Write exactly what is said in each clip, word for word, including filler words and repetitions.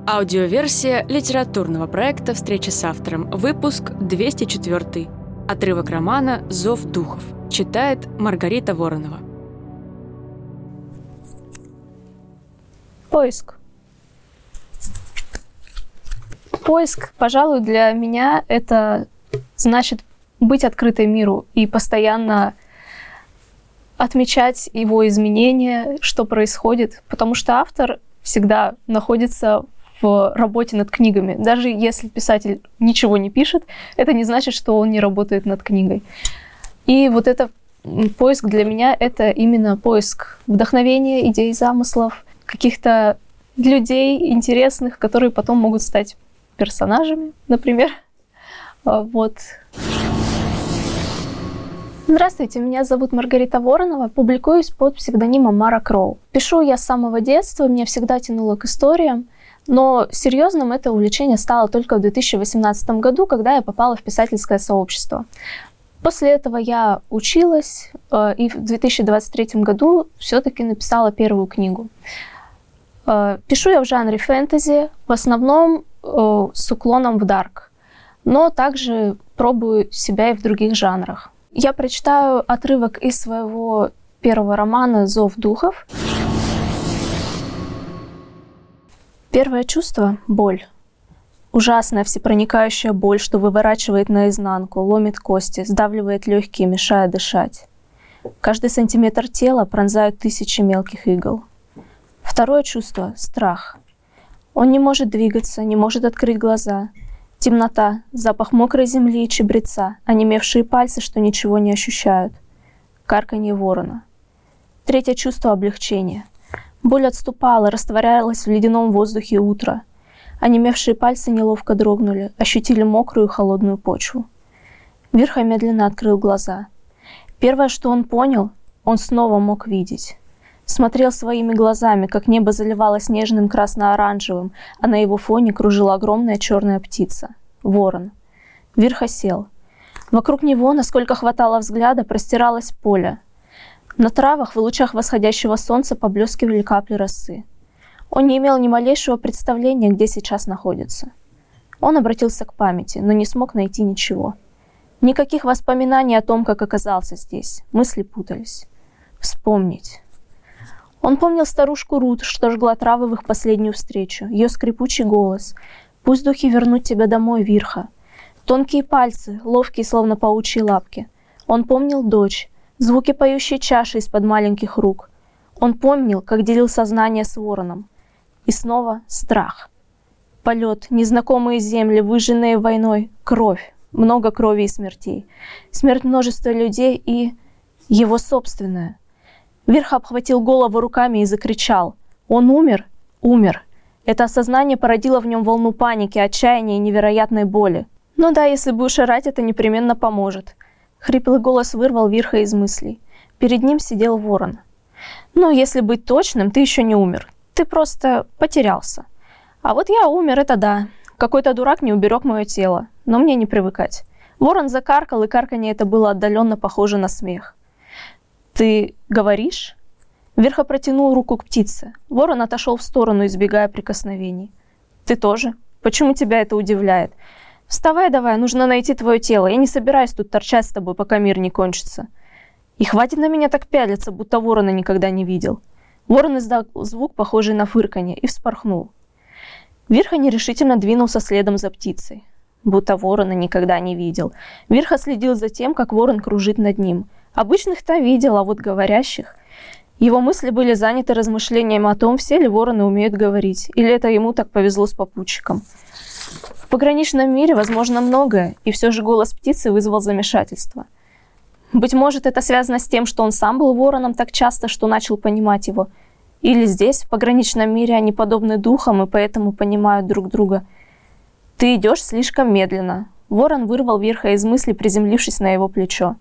Аудиоверсия литературного проекта «Встреча с автором». Выпуск двести четыре. Отрывок романа «Зов духов». Читает Маргарита Воронова. Поиск. Поиск, пожалуй, для меня это значит быть открытой миру и постоянно отмечать его изменения, что происходит, потому что автор всегда находится в работе над книгами. Даже если писатель ничего не пишет, это не значит, что он не работает над книгой. И вот это поиск для меня — это именно поиск вдохновения, идей, замыслов, каких-то людей интересных, которые потом могут стать персонажами, например. Вот. Здравствуйте, меня зовут Маргарита Воронова, публикуюсь под псевдонимом Мара Кроу. Пишу я с самого детства, меня всегда тянуло к историям, но серьезным это увлечение стало только в две тысячи восемнадцатом году, когда я попала в писательское сообщество. После этого я училась и в две тысячи двадцать третьем году все-таки написала первую книгу. Пишу я в жанре фэнтези, в основном с уклоном в дарк, но также пробую себя и в других жанрах. Я прочитаю отрывок из своего первого романа «Зов духов». Первое чувство — боль. Ужасная всепроникающая боль, что выворачивает наизнанку, ломит кости, сдавливает легкие, мешая дышать. Каждый сантиметр тела пронзают тысячи мелких игл. Второе чувство — страх. Он не может двигаться, не может открыть глаза. Темнота, запах мокрой земли и чабреца, онемевшие пальцы, что ничего не ощущают. Карканье ворона. Третье чувство — облегчение. Боль отступала, растворялась в ледяном воздухе утра. Онемевшие пальцы неловко дрогнули, ощутили мокрую холодную почву. Вирха медленно открыл глаза. Первое, что он понял, он снова мог видеть. Смотрел своими глазами, как небо заливалось нежным красно-оранжевым, а на его фоне кружила огромная черная птица — ворон. Вирха сел. Вокруг него, насколько хватало взгляда, простиралось поле. На травах в лучах восходящего солнца поблескивали капли росы. Он не имел ни малейшего представления, где сейчас находится. Он обратился к памяти, но не смог найти ничего. Никаких воспоминаний о том, как оказался здесь. Мысли путались. Вспомнить. Он помнил старушку Рут, что жгла травы в их последнюю встречу, ее скрипучий голос. «Пусть духи вернут тебя домой, Вирха». Тонкие пальцы, ловкие, словно паучьи лапки. Он помнил дочь, звуки поющей чаши из-под маленьких рук. Он помнил, как делил сознание с вороном. И снова страх. Полет, незнакомые земли, выжженные войной, кровь, много крови и смертей. Смерть множества людей и его собственная. Вирха обхватил голову руками и закричал. Он умер? Умер. Это осознание породило в нем волну паники, отчаяния и невероятной боли. Ну да, если будешь орать, это непременно поможет. Хриплый голос вырвал Вирха из мыслей. Перед ним сидел ворон. Ну, если быть точным, ты еще не умер. Ты просто потерялся. А вот я умер, это да. Какой-то дурак не уберег мое тело. Но мне не привыкать. Ворон закаркал, и карканье это было отдаленно похоже на смех. «Ты говоришь?» Вирха протянул руку к птице. Ворон отошел в сторону, избегая прикосновений. «Ты тоже? Почему тебя это удивляет? Вставай давай, нужно найти твое тело. Я не собираюсь тут торчать с тобой, пока мир не кончится. И хватит на меня так пялиться, будто ворона никогда не видел». Ворон издал звук, похожий на фырканье, и вспорхнул. Вирха нерешительно двинулся следом за птицей. Будто ворона никогда не видел. Вирха следил за тем, как ворон кружит над ним. Обычных-то видел, а вот говорящих... Его мысли были заняты размышлением о том, все ли вороны умеют говорить, или это ему так повезло с попутчиком. В пограничном мире возможно многое, и все же голос птицы вызвал замешательство. Быть может, это связано с тем, что он сам был вороном так часто, что начал понимать его. Или здесь, в пограничном мире, они подобны духам и поэтому понимают друг друга. «Ты идешь слишком медленно». Ворон вырвал Вирха из мысли, приземлившись на его плечо.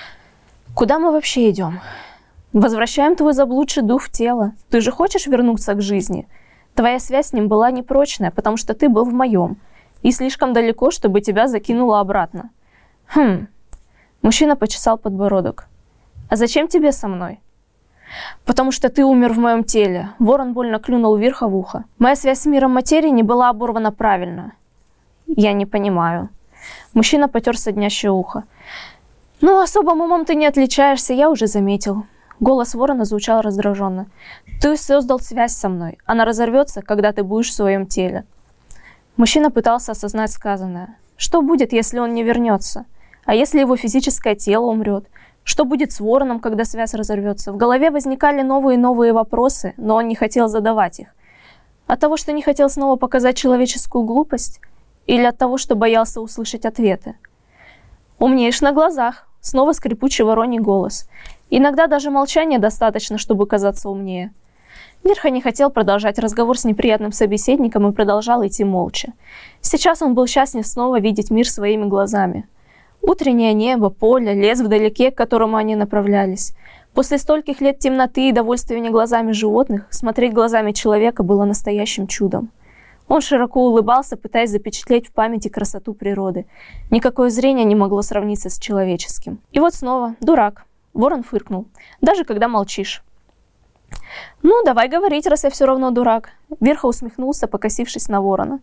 «Куда мы вообще идем? Возвращаем твой заблудший дух в тело. Ты же хочешь вернуться к жизни? Твоя связь с ним была непрочная, потому что ты был в моем. И слишком далеко, чтобы тебя закинуло обратно». «Хм...» Мужчина почесал подбородок. «А зачем тебе со мной?» Потому что ты умер в моем теле. Ворон больно клюнул Вирха в ухо. Моя связь с миром материи не была оборвана правильно. Я не понимаю. Мужчина потер соднящее ухо. Ну, особым умом ты не отличаешься, я уже заметил. Голос ворона звучал раздраженно. Ты создал связь со мной. Она разорвется, когда ты будешь в своем теле. Мужчина пытался осознать сказанное. Что будет, если он не вернется? А если его физическое тело умрет? Что будет с вороном, когда связь разорвется? В голове возникали новые и новые вопросы, но он не хотел задавать их. От того, что не хотел снова показать человеческую глупость? Или от того, что боялся услышать ответы? «Умнеешь на глазах», — снова скрипучий вороний голос. Иногда даже молчания достаточно, чтобы казаться умнее. Вирха не хотел продолжать разговор с неприятным собеседником и продолжал идти молча. Сейчас он был счастлив снова видеть мир своими глазами. Утреннее небо, поле, лес вдалеке, к которому они направлялись. После стольких лет темноты и довольствования глазами животных, смотреть глазами человека было настоящим чудом. Он широко улыбался, пытаясь запечатлеть в памяти красоту природы. Никакое зрение не могло сравниться с человеческим. И вот снова «дурак». Ворон фыркнул. «Даже когда молчишь». «Ну, давай говорить, раз я все равно дурак». Вирха усмехнулся, покосившись на ворона.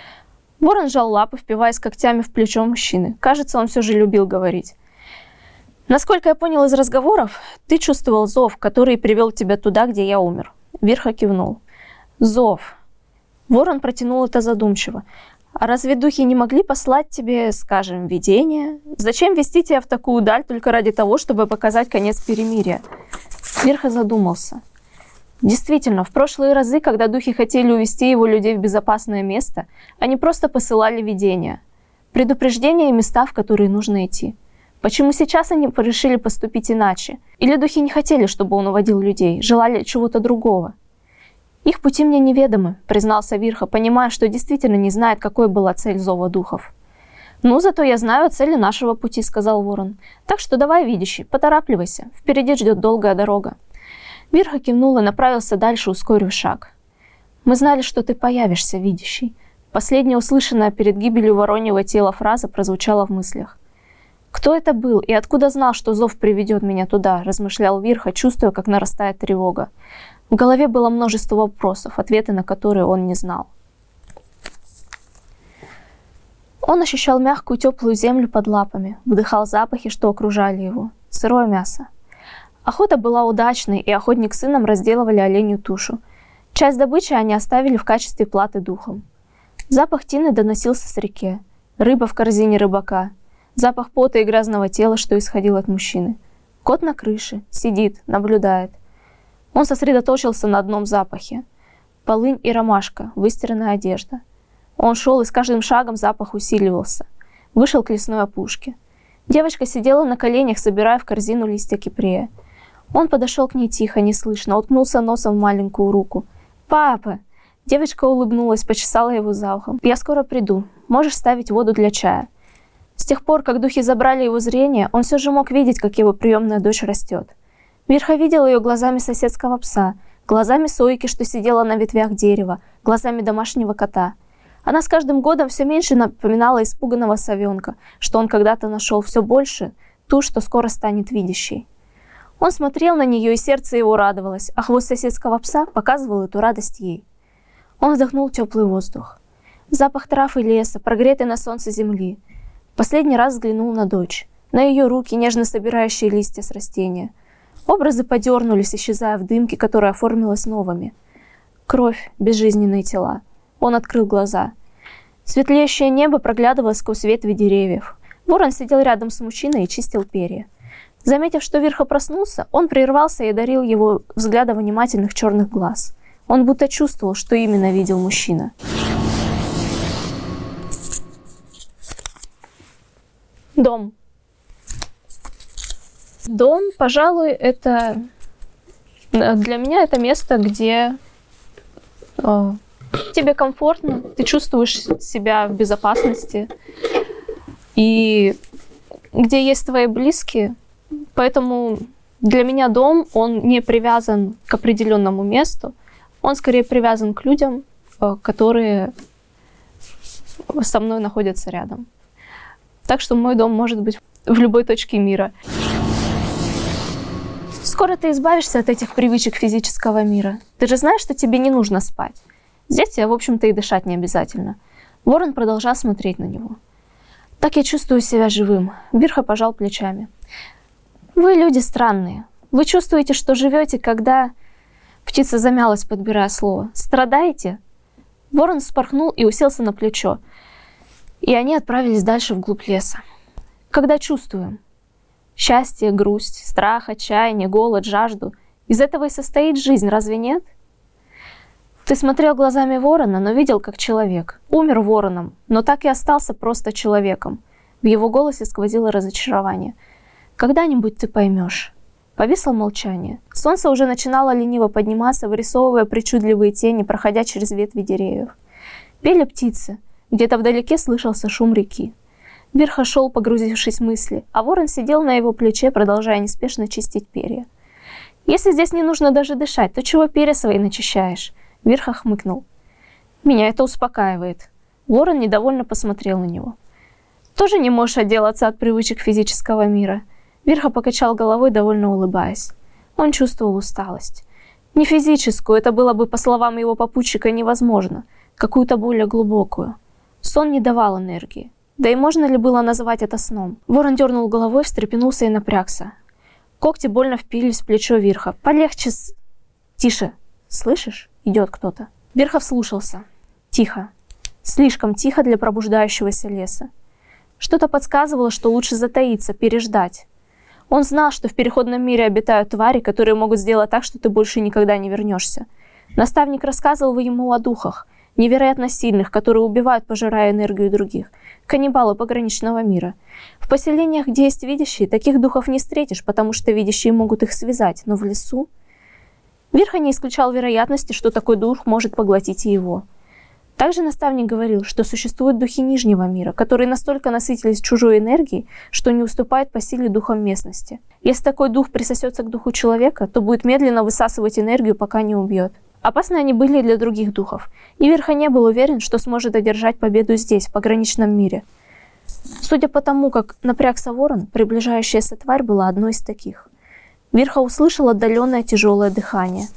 Ворон сжал лапы, впиваясь когтями в плечо мужчины. Кажется, он все же любил говорить. «Насколько я понял из разговоров, ты чувствовал зов, который привел тебя туда, где я умер». Вирха кивнул. «Зов». Ворон протянул это задумчиво. «А разве духи не могли послать тебе, скажем, видение? Зачем вести тебя в такую даль только ради того, чтобы показать конец перемирия?» Вирха задумался. Действительно, в прошлые разы, когда духи хотели увести его людей в безопасное место, они просто посылали видения. Предупреждения и места, в которые нужно идти. Почему сейчас они решили поступить иначе? Или духи не хотели, чтобы он уводил людей, желали чего-то другого? «Их пути мне неведомы», — признался Вирха, понимая, что действительно не знает, какой была цель зова духов. «Ну, зато я знаю о цели нашего пути», — сказал ворон. «Так что давай, видящий, поторапливайся, впереди ждет долгая дорога». Вирха кивнул и направился дальше, ускорив шаг. «Мы знали, что ты появишься, видящий». Последняя услышанная перед гибелью вороньего тела фраза прозвучала в мыслях. «Кто это был и откуда знал, что зов приведет меня туда?» — размышлял Вирха, чувствуя, как нарастает тревога. В голове было множество вопросов, ответы на которые он не знал. Он ощущал мягкую теплую землю под лапами, вдыхал запахи, что окружали его. Сырое мясо. Охота была удачной, и охотник с сыном разделывали оленью тушу. Часть добычи они оставили в качестве платы духом. Запах тины доносился с реки. Рыба в корзине рыбака. Запах пота и грязного тела, что исходил от мужчины. Кот на крыше, сидит, наблюдает. Он сосредоточился на одном запахе. Полынь и ромашка, выстиранная одежда. Он шел, и с каждым шагом запах усиливался. Вышел к лесной опушке. Девочка сидела на коленях, собирая в корзину листья кипрея. Он подошел к ней тихо, неслышно, уткнулся носом в маленькую руку. «Папа!» Девочка улыбнулась, почесала его за ухом. «Я скоро приду. Можешь ставить воду для чая». С тех пор, как духи забрали его зрение, он все же мог видеть, как его приемная дочь растет. Вирха видел ее глазами соседского пса, глазами сойки, что сидела на ветвях дерева, глазами домашнего кота. Она с каждым годом все меньше напоминала испуганного совенка, что он когда-то нашел, все больше ту, что скоро станет видящей. Он смотрел на нее, и сердце его радовалось, а хвост соседского пса показывал эту радость ей. Он вдохнул теплый воздух. Запах трав и леса, прогретый на солнце земли. Последний раз взглянул на дочь, на ее руки, нежно собирающие листья с растения. Образы подернулись, исчезая в дымке, которая оформилась новыми. Кровь, безжизненные тела. Он открыл глаза. Светлеющее небо проглядывалось сквозь ветви деревьев. Ворон сидел рядом с мужчиной и чистил перья. Заметив, что Вирха проснулся, он прервался и одарил его взглядом внимательных черных глаз. Он будто чувствовал, что именно видел мужчина. Дом. Дом, пожалуй, это для меня это место, где э, тебе комфортно, ты чувствуешь себя в безопасности, и где есть твои близкие. Поэтому для меня дом, он не привязан к определенному месту, он скорее привязан к людям, э, которые со мной находятся рядом. Так что мой дом может быть в любой точке мира. Скоро ты избавишься от этих привычек физического мира. Ты же знаешь, что тебе не нужно спать. Здесь тебе, в общем-то, и дышать не обязательно. Ворон продолжал смотреть на него. Так я чувствую себя живым. Вирха пожал плечами. Вы люди странные. Вы чувствуете, что живете, когда... Птица замялась, подбирая слово. Страдаете? Ворон вспорхнул и уселся на плечо. И они отправились дальше вглубь леса. Когда чувствуем? Счастье, грусть, страх, отчаяние, голод, жажду. Из этого и состоит жизнь, разве нет? Ты смотрел глазами ворона, но видел как человек. Умер вороном, но так и остался просто человеком. В его голосе сквозило разочарование. Когда-нибудь ты поймешь. Повисло молчание. Солнце уже начинало лениво подниматься, вырисовывая причудливые тени, проходя через ветви деревьев. Пели птицы. Где-то вдалеке слышался шум реки. Вирха шел, погрузившись в мысли, а ворон сидел на его плече, продолжая неспешно чистить перья. «Если здесь не нужно даже дышать, то чего перья свои начищаешь?» Вирха хмыкнул. «Меня это успокаивает». Ворон недовольно посмотрел на него. «Тоже не можешь отделаться от привычек физического мира?» Вирха покачал головой, довольно улыбаясь. Он чувствовал усталость. Не физическую, это было бы, по словам его попутчика, невозможно. Какую-то более глубокую. Сон не давал энергии. Да и можно ли было назвать это сном? Ворон дернул головой, встрепенулся и напрягся. Когти больно впились в плечо Вирха. «Полегче с...» «Тише! Слышишь? Идет кто-то». Вирха вслушался. Тихо. Слишком тихо для пробуждающегося леса. Что-то подсказывало, что лучше затаиться, переждать. Он знал, что в переходном мире обитают твари, которые могут сделать так, что ты больше никогда не вернешься. Наставник рассказывал ему о духах, невероятно сильных, которые убивают, пожирая энергию других. Каннибалы пограничного мира. В поселениях, где есть видящие, таких духов не встретишь, потому что видящие могут их связать, но в лесу... Вирха не исключал вероятности, что такой дух может поглотить и его. Также наставник говорил, что существуют духи Нижнего мира, которые настолько насытились чужой энергией, что не уступают по силе духам местности. Если такой дух присосется к духу человека, то будет медленно высасывать энергию, пока не убьет. Опасны они были и для других духов, и Вирха не был уверен, что сможет одержать победу здесь, в пограничном мире. Судя по тому, как напрягся ворон, приближающаяся тварь была одной из таких. Вирха услышал отдаленное тяжелое дыхание.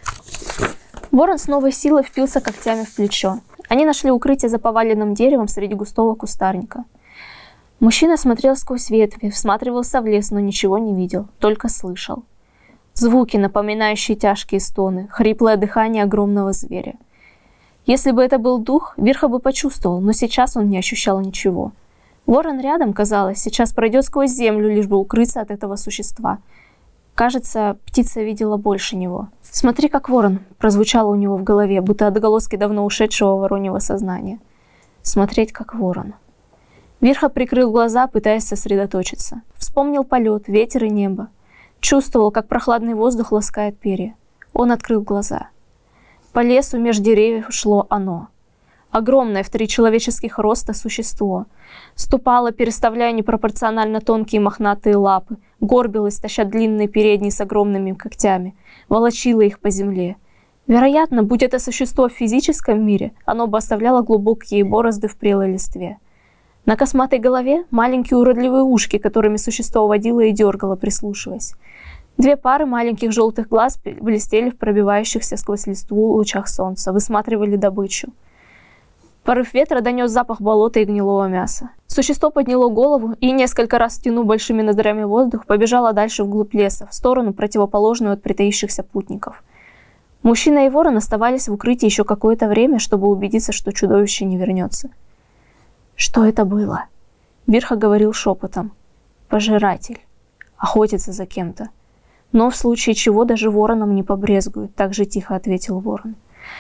Ворон с новой силой впился когтями в плечо. Они нашли укрытие за поваленным деревом среди густого кустарника. Мужчина смотрел сквозь ветви, всматривался в лес, но ничего не видел, только слышал. Звуки, напоминающие тяжкие стоны, хриплое дыхание огромного зверя. Если бы это был дух, Вирха бы почувствовал, но сейчас он не ощущал ничего. Ворон рядом, казалось, сейчас пройдет сквозь землю, лишь бы укрыться от этого существа. Кажется, птица видела больше него. «Смотри, как ворон!» прозвучало у него в голове, будто отголоски давно ушедшего вороньего сознания. Смотреть, как ворон. Вирха прикрыл глаза, пытаясь сосредоточиться. Вспомнил полет, ветер и небо. Чувствовал, как прохладный воздух ласкает перья. Он открыл глаза. По лесу меж деревьев шло оно. Огромное в три человеческих роста существо. Ступало, переставляя непропорционально тонкие мохнатые лапы, горбилось, таща длинные передние с огромными когтями, волочило их по земле. Вероятно, будь это существо в физическом мире, оно бы оставляло глубокие борозды в прелой листве. На косматой голове маленькие уродливые ушки, которыми существо водило и дергало, прислушиваясь. Две пары маленьких желтых глаз блестели в пробивающихся сквозь листву лучах солнца, высматривали добычу. Порыв ветра донес запах болота и гнилого мяса. Существо подняло голову и, несколько раз втянув большими ноздрями воздух, побежало дальше вглубь леса, в сторону, противоположную от притаившихся путников. Мужчина и ворон оставались в укрытии еще какое-то время, чтобы убедиться, что чудовище не вернется. Что это было? Вирха говорил шепотом. Пожиратель. Охотится за кем-то. Но в случае чего даже вороном не побрезгует, так же тихо ответил ворон.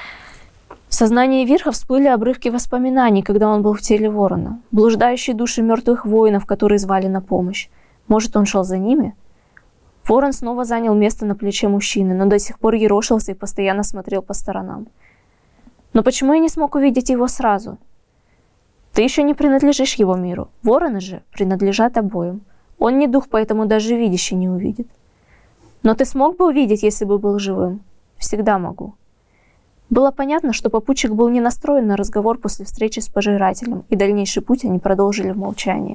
В сознании Вирха всплыли обрывки воспоминаний, когда он был в теле ворона. Блуждающие души мертвых воинов, которые звали на помощь. Может, он шел за ними? Ворон снова занял место на плече мужчины, но до сих пор ерошился и постоянно смотрел по сторонам. Но почему я не смог увидеть его сразу? Ты еще не принадлежишь его миру. Вороны же принадлежат обоим. Он не дух, поэтому даже видящий не увидит. Но ты смог бы увидеть, если бы был живым? Всегда могу. Было понятно, что попутчик был не настроен на разговор после встречи с пожирателем, и дальнейший путь они продолжили в молчании.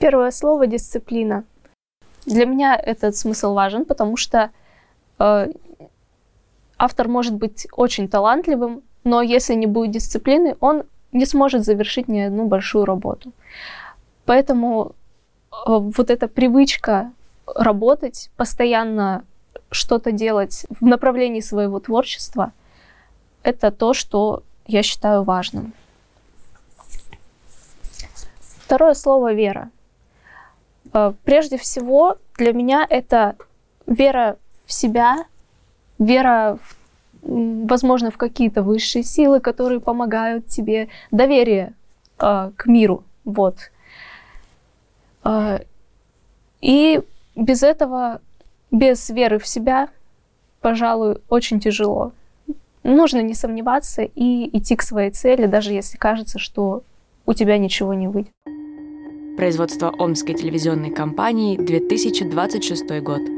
Первое слово — дисциплина. Для меня этот смысл важен, потому что э, автор может быть очень талантливым, но если не будет дисциплины, он не сможет завершить ни одну большую работу. Поэтому э, вот эта привычка работать, постоянно что-то делать в направлении своего творчества, это то, что я считаю важным. Второе слово — вера. Прежде всего, для меня это вера в себя, вера, в, возможно, в какие-то высшие силы, которые помогают тебе, доверие э, к миру. Вот. Э, и без этого, без веры в себя, пожалуй, очень тяжело. Нужно не сомневаться и идти к своей цели, даже если кажется, что у тебя ничего не выйдет. Производство Омской телевизионной компании, две тысячи двадцать шестой год.